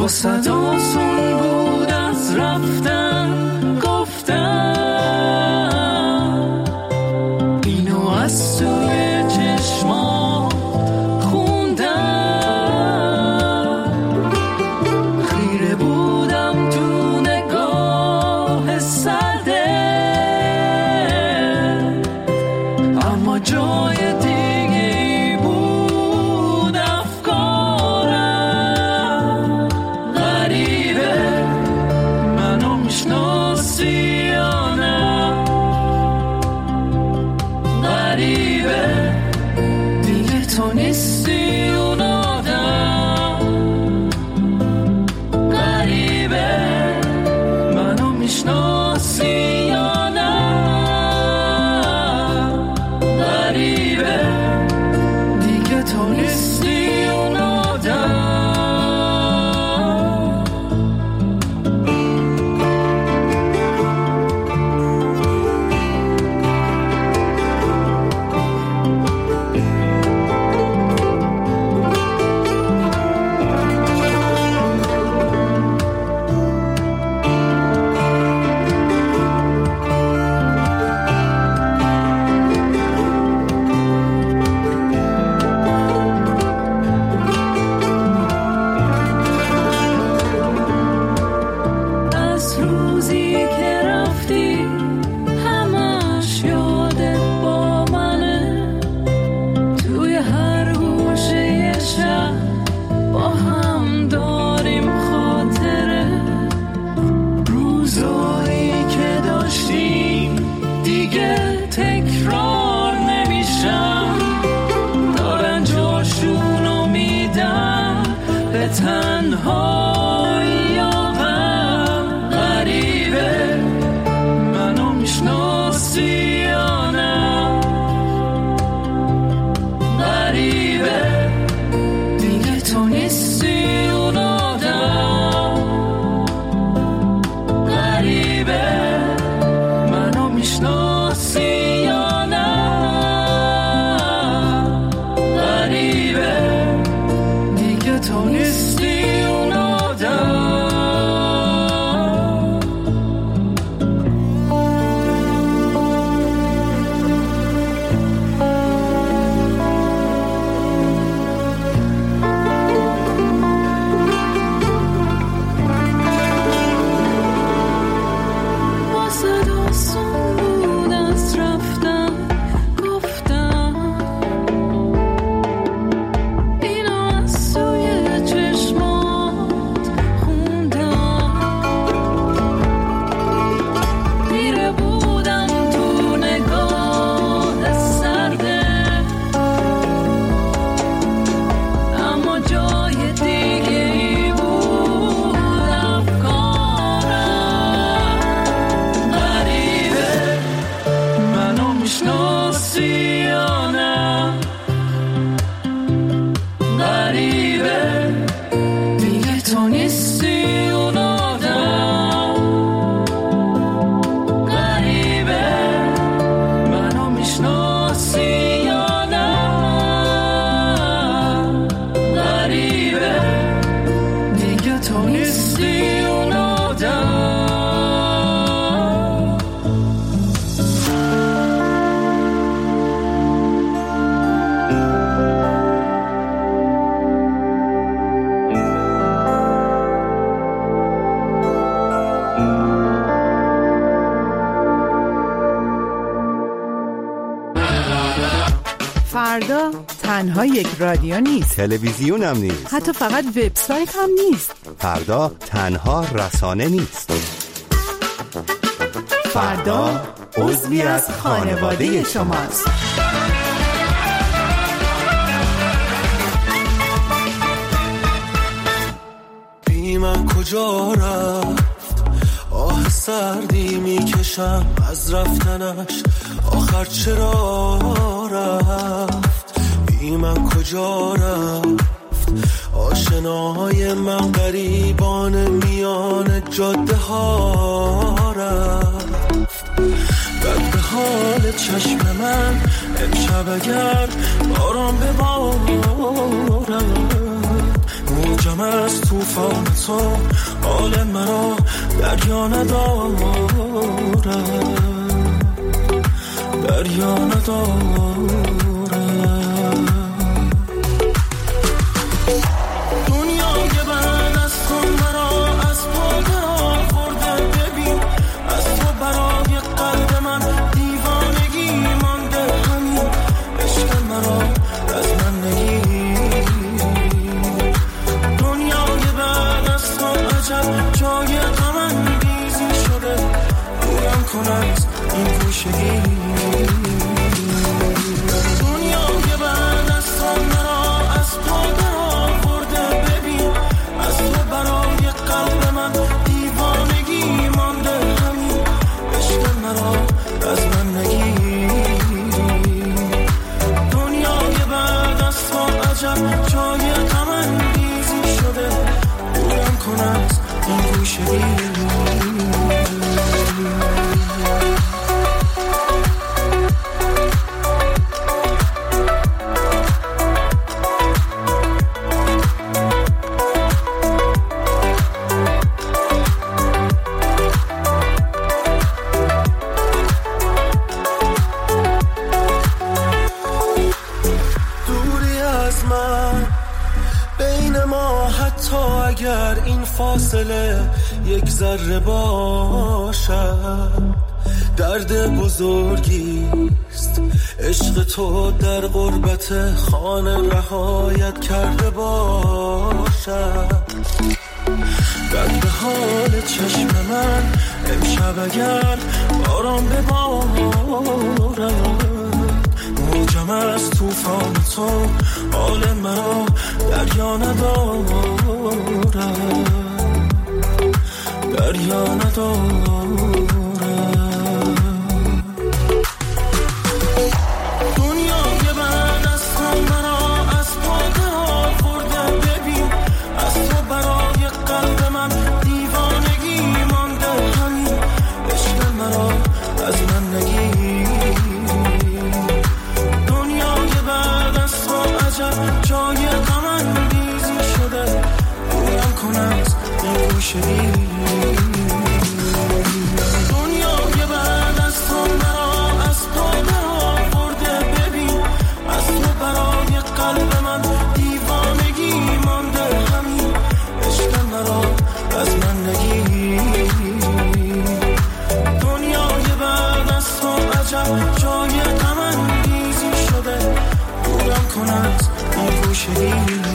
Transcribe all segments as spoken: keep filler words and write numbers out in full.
واسه آسون بود از رفتن گفتم اینو از توی چشما خوندم خیره بودم تو نگاه سرده اما جای دیگه بود افکارم غریبه منو میشناسی یا نه غریبه دیگه تو نیستی اون آدم غریبه منو میشناسی یا نه غریبه دیگه تو نیستی اون آدم از روزی که رفتی همش یادت با منه توی هر گوشه شب با هم داریم خاطره روزایی که داشتیم دیگه تکرار نمیشن دارن جاشونو میدن به تنهایی غم غریبه منو میشناسی یا نه غریبه دیگه تو نیستی اون آدم غریبه منو میشناسی یا نه غریبه دیگه تو نیستی اون آدم واسه آسون بود از رفتن گفتم اینو از توی چشمات خوندم میره بودم تو نگاه سرده اما جای دیگه ای بود افکارم غریبه منو میشناسی یا نه غریبه دیگه تو نیستی اون آدم غریبه منو میشناسی یا نه غریبه دیگه تو نیستی اون آدم فردا تنها یک رادیو نیست، تلویزیون هم نیست، حتی فقط وبسایت هم نیست. فردا تنها رسانه نیست. فردا عضوی از خانواده شماست. بی من کجا رفت آه سردی میکشم از رفتنش آخر چرا رفت بی من کجا رفت آشناهای من غریبان میان جاده ها رفت بد به حال چشم من امشب اگر باران ببارد موج موجم از طوفان تو حال مرا دریا نداره، دریا نداره. دنیای بعد از تو مرا از پا درآورده، ببین از تو برای قلب من دیوانگی مانده، همین عشق مرا از من نگیری. دنیای بعد از تو عجب جای غم انگیزی شده، دورم کن از این گوشگی. دنیای بعد از تو مرا از پا درآورده، ببین از تو برای قلب من دیوانگی مانده، همین عشق مرا از من نگیری. دنیای بعد از تو عجب جای غم انگیزی شده، دورم کن از این گوشگی. اگر این فاصله یک ذره باشد، درد بزرگیست عشق تو در غربت خانه رهایت کرده باشد. درد حال چشم من امشب اگر باران ببارد، موجم از طوفان تو حال مرا دریا نداره، دریا نداره. دنیای بعد از تو مرا از پا درآورده، ببین از تو برای قلب من دیوانگی مانده، همین عشق مرا از من نگیری. دنیای بعد از تو عجب جای غم انگیزی شده، دورم کن از این گوشگی. دنیای بعد از تو مرا از پا درآورده، ببین از تو برای قلب من دیوانگی مانده، همین عشق مرا از من نگیری. دنیای بعد از تو عجب جای غم انگیزی شده، دورم کن از این گوشگی.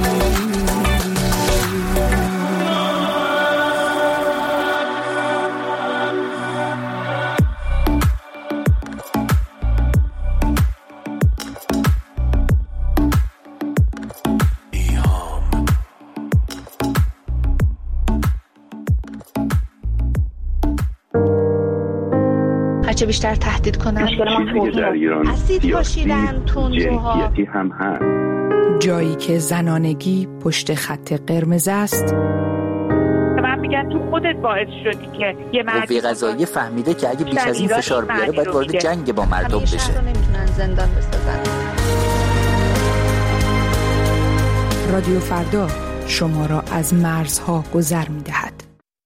هرچه بیشتر تهدید کنن چیزی در ایران اسید پاشیدن، تندروها، جنسیتی هم هست. جایی که زنانگی پشت خط قرمز است. من میگن تو خودت باعث شدی که یه مردی قوه قضاییه فهمیده که اگه بیش از این فشار بیاره باید وارد جنگ با مردم بشه. همیشه نمیتونن زندان بسازن. رادیو فردا شما را از مرزها گذر می‌دهد.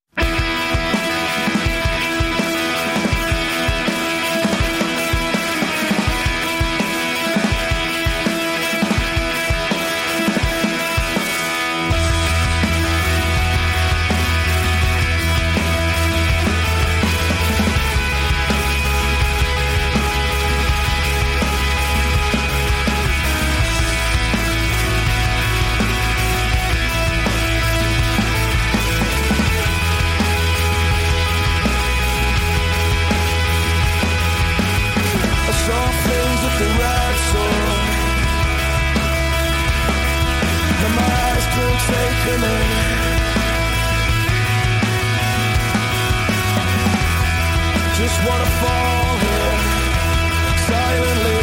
Just wanna fall here silently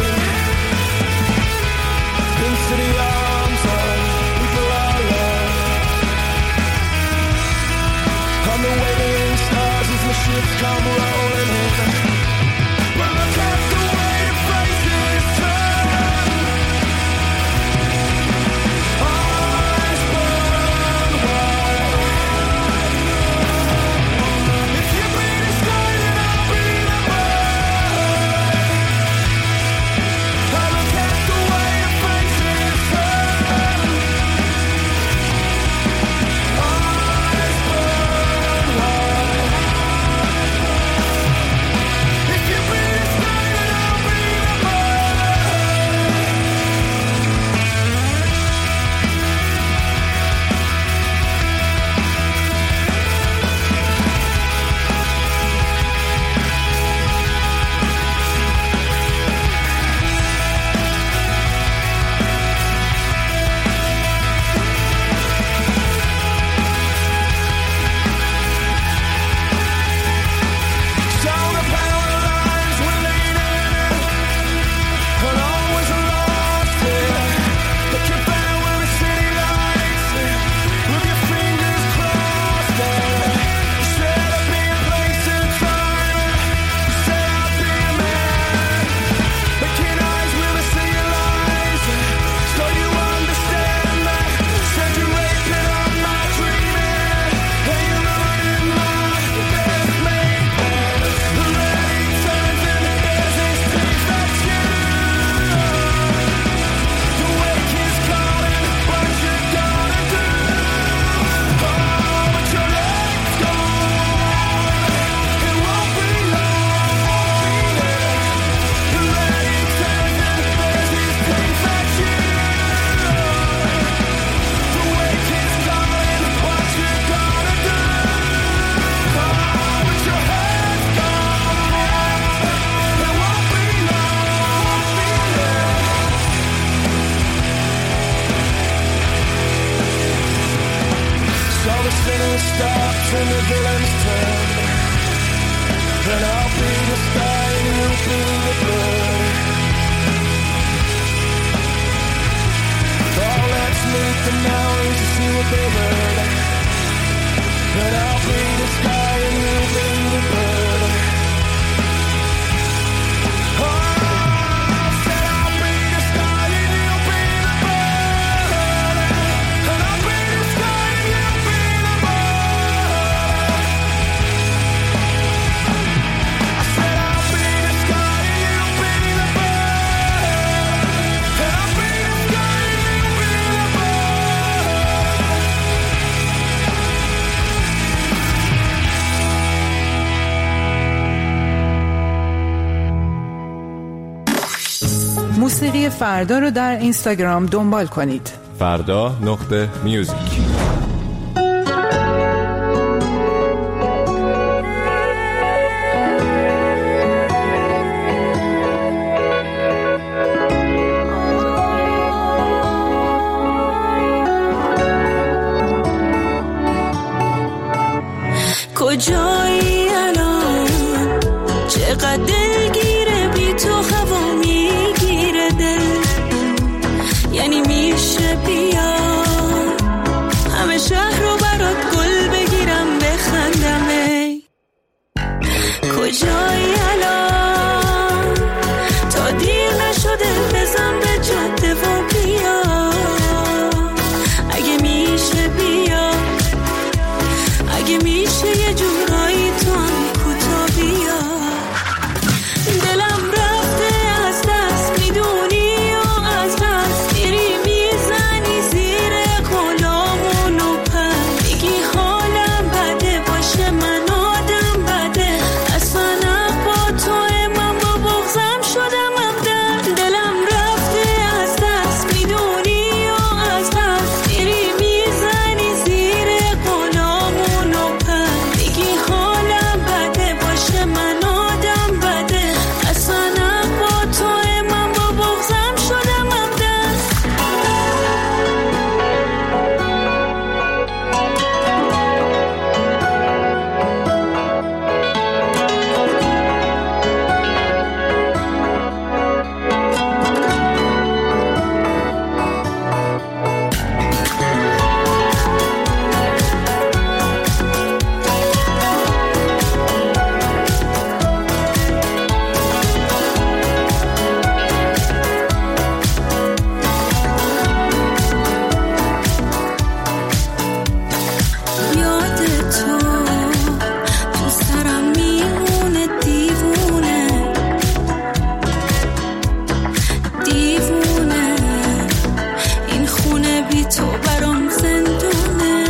into the arms of people I love. I'm the waiting stars as the ships come rolling in. But look at the way your faces turn. Eyes burn villain's turn. And I'll be the sky and you'll be the bird. Oh, let's meet the mountains to see what they heard. And I'll be the sky and you'll be the bird. Oh, I said I'll be the sky and you'll be the bird. And I'll be the sky and you'll be the bird. I said I'll be the sky and you'll be the bird. And I'll be the sky and you'll be the bird. موسیقی فردا رو در اینستاگرام دنبال کنید. فردا نقطه میوزیک. کجایی الان چقدر دلگیره بی تو هوا میگیره دل یعنی میشه بیا همه شهر رو برات گل بگیرم بخندم ای کجایی الان تا دیر نشده بزن به جاده و بیا اگه میشه بیا اگه میشه یه جورایی تو هم کوتا بیا دلم رفته از دست میدونی و از دست میری میزنی زیر غلامون و پر بگی حالم بده باشه من آدم بده اصلا با تو من با بغضم شدم هم در دلم رفته از دست میدونی و از دست میری میزنی زیر غلامون و پر بگی حالم بده باشه من آدم بده اصلا با تو من با بغضم شدم هم دست یاد تو تو سرم میمونه دیوونه دیوونه این خونه بی تو برام زندونه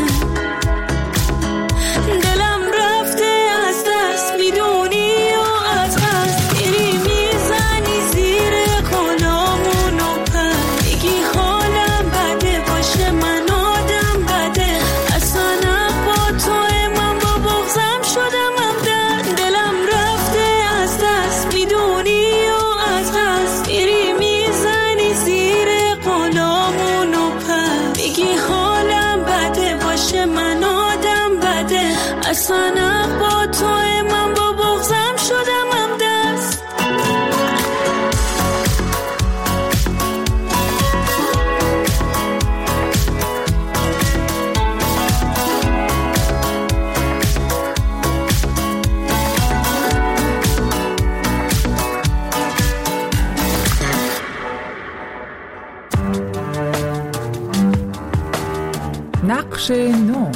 دلم رفته از دست میدونی و از دست میری میزنی زیر غلامون و پر بگی حالم بده باشه من آدم بده اصلا با تو من با بغضم شدم هم در دلم رفته از دست میدونی و از دست میری میزنی زیر غلامون و پر بگی حالم بده باشه من آدم بده اصلا با تو من با بغضم شدم هم دست نقش نو.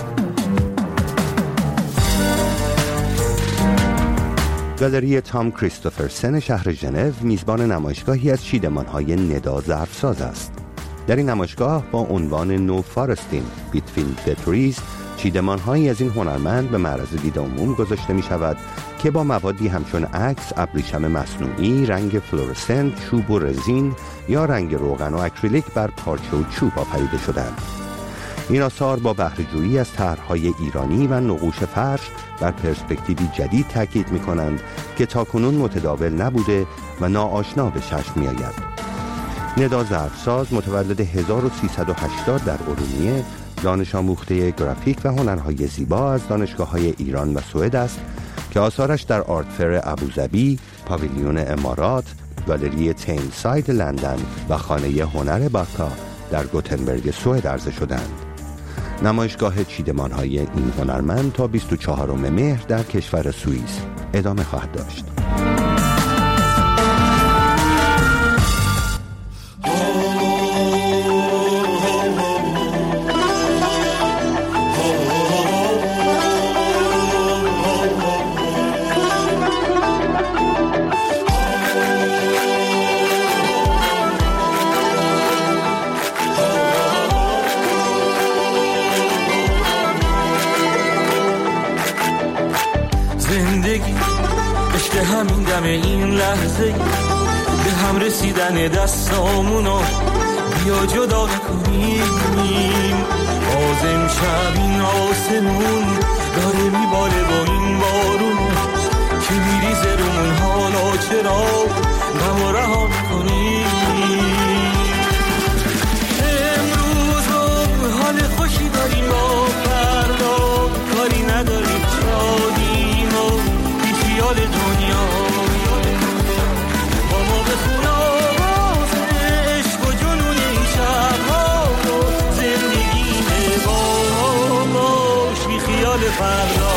گالری تام کریستوفرسن شهر ژنو میزبان نمایشگاهی از چیدمان‌های ندا ظرفساز است. در این نمایشگاه با عنوان نو فارستین بیتوین د تریز چیدمان‌هایی از این هنرمند به معرض دید عموم گذاشته می شود که با موادی همچون عکس، ابریشم مصنوعی، رنگ فلورسنت، چوب و رزین یا رنگ روغن و اکریلیک بر پارچه و چوب آفریده شدند. این آثار با بهره‌جویی از طرح‌های ایرانی و نقوش فرش بر پرسپکتیوی جدید تاکید می‌کنند که تاکنون متداول نبوده و ناآشنا به چشم می‌آید. ندا ظرفساز متولد هزار و سیصد و هشتاد در ارومیه دانش آموخته گرافیک و هنرهای زیبا از دانشگاه‌های ایران و سوئد است که آثارش در آرت فر ابوظبی، پاویلیون امارات، گالری تیم ساید لندن و خانه هنر باکا در گوتنبرگ سوئد عرضه شدند. نمایشگاه چیدمان‌های این هنرمند تا بیست و چهارم مهر در کشور سوئیس ادامه خواهد داشت. همین دم این لحظه به هم رسیدن دستامونو بیا جدا نکنیم. باز امشب این آسمون داره میباره با این بارون که میریزه رومون، حالا چرا غم رها میکنیم؟ امروز حال خوشی داریم، با فردا کاری نداریم، شادیم و بی خیال دنیا. با ما بخون آواز عشق و جنون این شبها رو، زندگی با باش بی خیال فردا.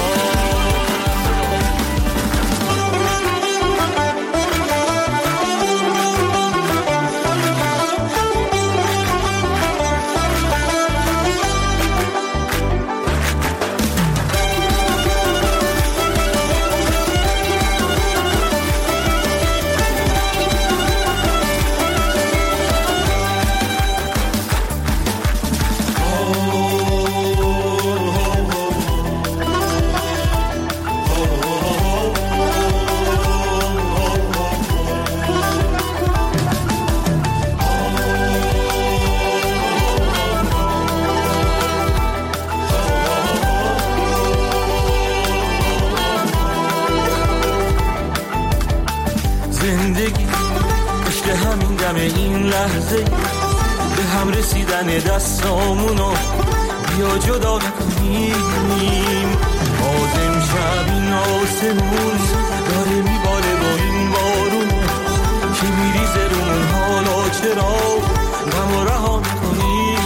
زندگی عشق همین دم این لحظه به هم رسیدن دستامونو بیا جدا نکنیم. باز امشب این آسمون داره میباره با این بارون که میریزه رومون، حالا چرا غم رها میکنیم؟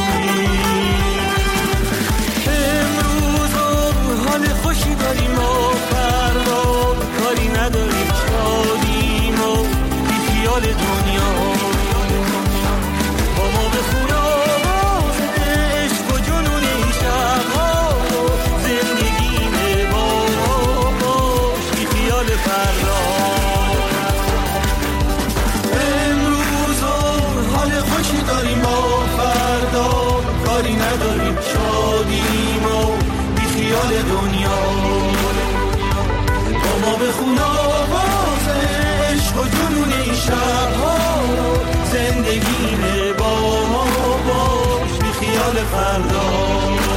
امروز حال خوشی داریم، ما فردا کاری نداریم، شادیم و بی خیال دنیا. با ما بخون آواز عشق و جنون این شبها رو، زندگی با باش بی خیال فردا. امروز حال خوشی داریم، ما فردا کاری نداریم، شادیم و بی خیال دنیا. با ما بخون آواز عشق و جنون این شبها رو، زندگی با ما باش بی خیال فردا.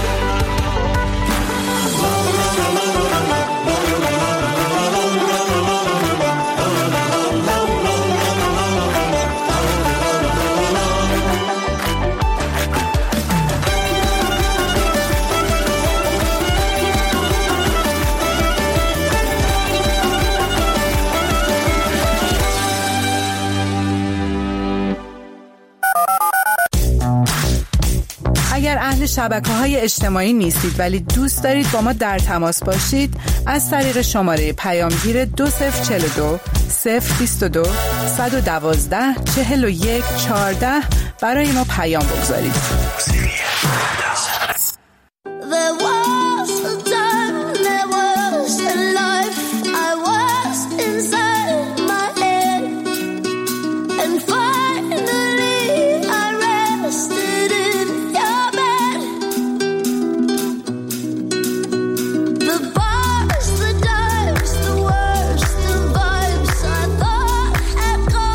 اگر اهل شبکه‌های اجتماعی نیستید ولی دوست دارید با ما در تماس باشید، از طریق شماره پیامگیر دو صفر چهل و دو صفر بیست و دو صد و دوازده چهل و یک چهارده برای ما پیام بگذارید.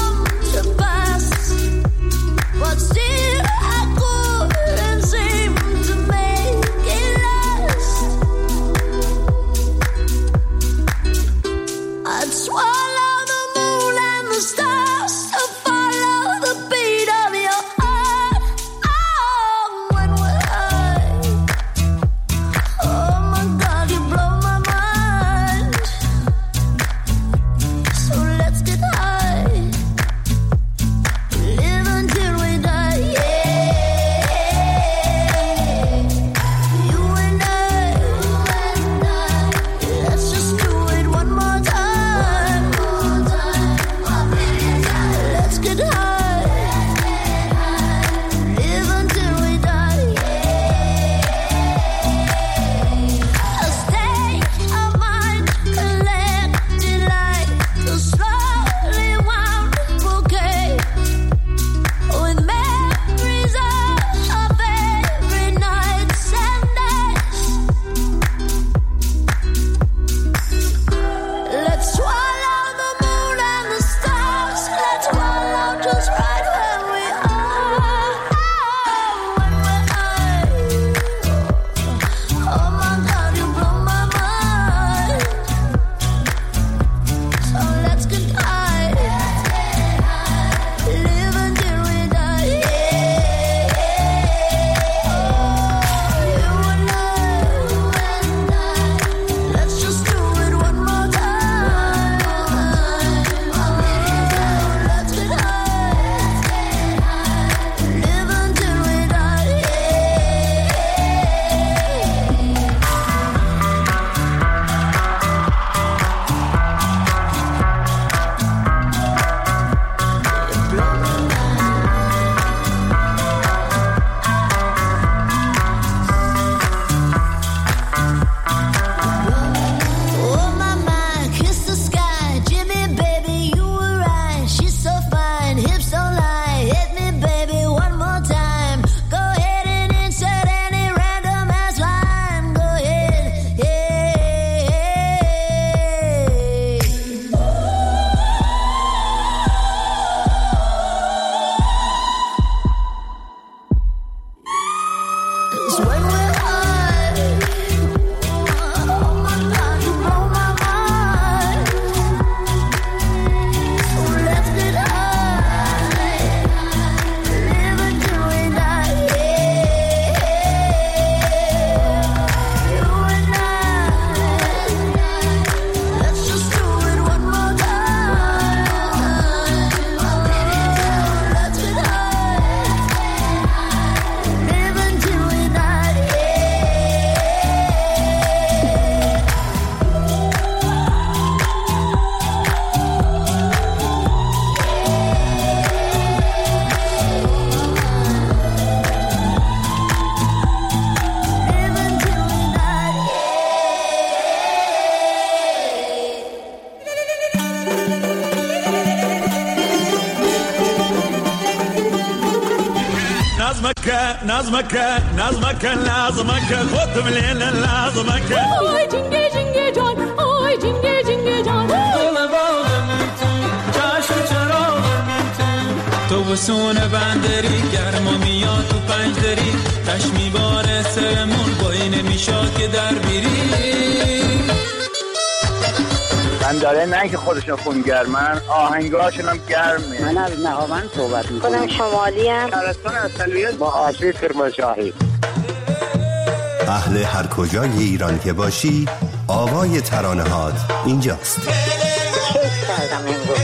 Still I couldn't seem نظمك نظمك نظمك نظمك خودم لیل نظمك آی جنگه جنگه جان آی جنگه جنگه جان دل باغم تو چشم چراغم تو بسونه بندری گرما میاد تو پنجدری تش میباره سرمون بایی نمیشاد که در بیری من داره نه که خودشون خونگرمن آهنگاشون هم گرمه. من از نهاوند صحبت میکنم. خودم شمالی ام. شهرستان اصلیت با آسیب کرمانشاهی. اهل هر کجای ایران که باشی آوای ترانه هات اینجاست. کیف کردم امروز.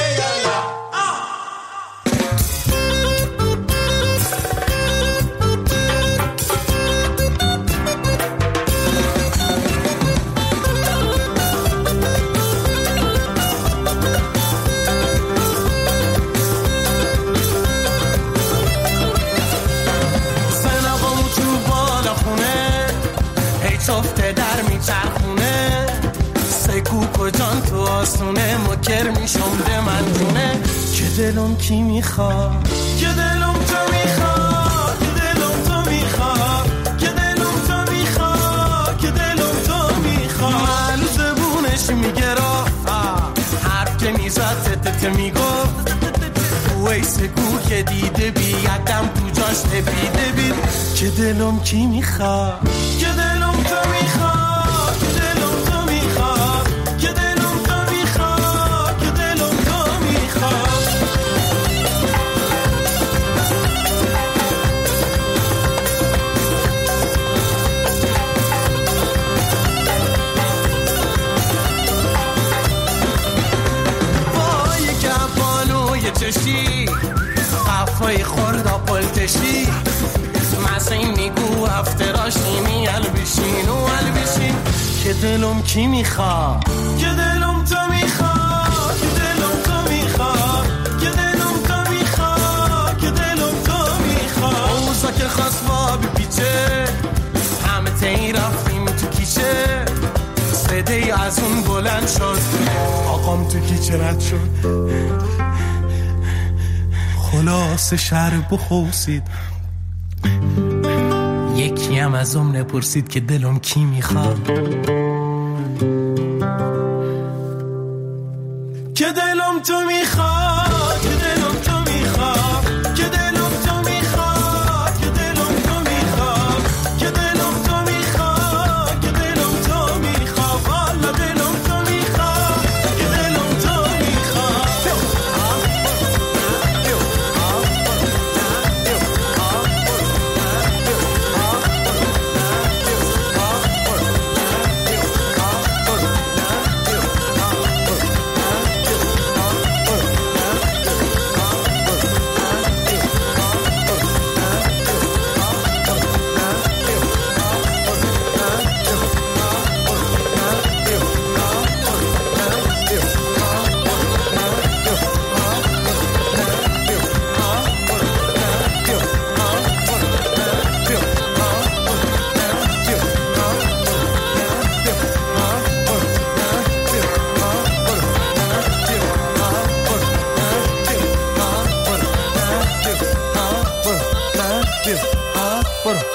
صفته در میچرخونه سکوک و جان تو آسونه مکر میشم ده من جونه که دلم کی میخواد که دلم تو میخواد که دلم تو میخواد که دلم تو میخواد که دلم تو میخواد من زبونش میگه را حرف که میزد تتت میگفت وی سکوک دیده بی یکم تو جاش تپیده بید که دلم کی میخواد که دلم تو میخواد که دلم تو میخواد که دلم تو میخواد که دلم تو میخواد وای گبانوی چشی خفای خوردا پلتشی مسین میگو هفته راشینی البشین و البشین که دلم کی میخواد که دلم تو میخواد که دلم تو میخواد که دلم تو میخواد که دلم تو میخواد اوزا که خواست با بپیچه همه تایی رفتیم تو کیچه صدای از اون بلند شد آقام تو کیچه رد شد خلاص شهر بخوصید یکی هم از اون نپرسید که دلم کی میخواد که دلم تو میخواد که دلم تو میخواد که دلم تو میخواد که دلم تو میخواد که دلم تو میخواد که دلم تو میخواد والا دلم تو میخواد که دلم تو میخواد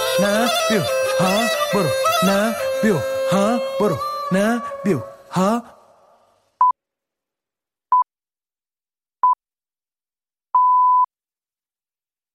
نه بیو ها